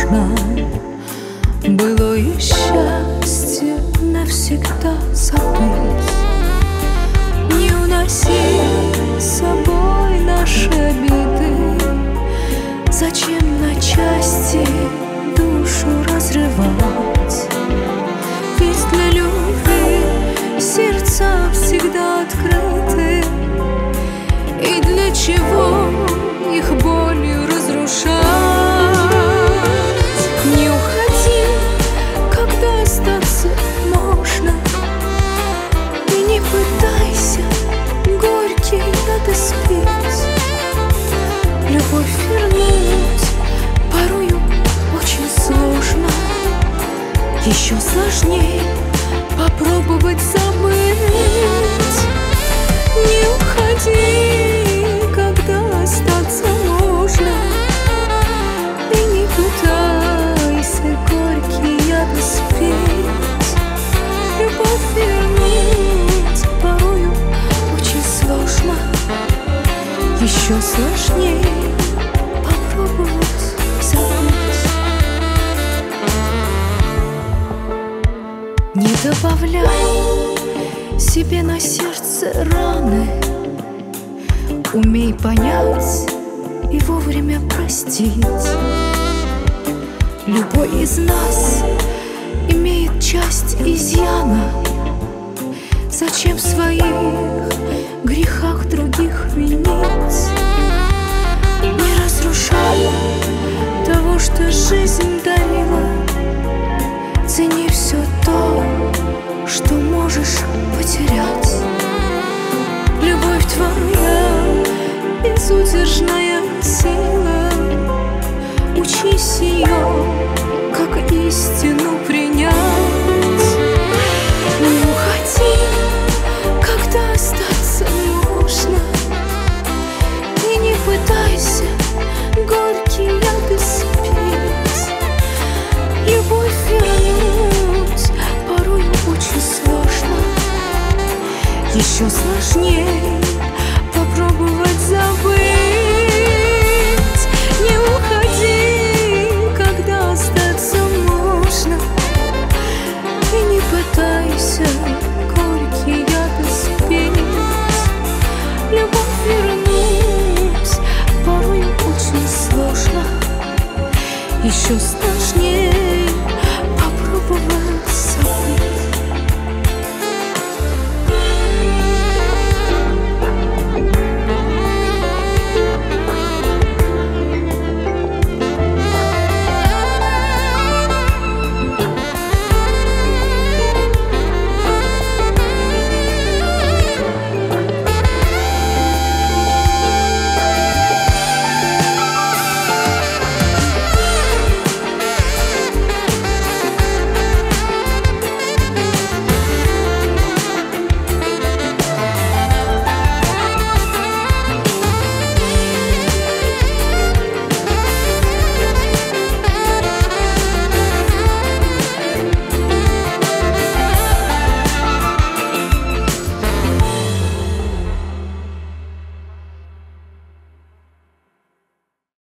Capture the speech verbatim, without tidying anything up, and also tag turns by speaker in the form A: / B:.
A: можно. Было и счастье навсегда забыть. Не уноси с собой наши обиды. Зачем на части душу разрывать? Ведь для любви сердца всегда открыты. И для чего их болью разрушать? Не уходи, когда остаться можно. И не пытайся горький яд испить. Любовь вернуть порою очень сложно. Еще сложнее попробовать забыть. Не уходи, когда остаться можно. И не пытайся горький яд испить. Любовь вернуть порою очень сложно. Еще сложнее попробовать забыть. Не добавляй себе на сердце раны. Умей понять и вовремя простить. Любой из нас имеет часть изъяна. Зачем в своих грехах других винить? Не разрушай того, что жизнь дарила. Цени все то, что можешь потерять. Любовь твоя безудержная сила. Учись ее, как истину принять. Не уходи, когда остаться можно. И не пытайся горький яд испить. Любовь вернуть порой очень сложно. Еще сложнее попробовать забыть. Не уходи, когда остаться можно. И не пытайся горький яд испить. Любовь вернуть порой очень сложно. Еще сложнее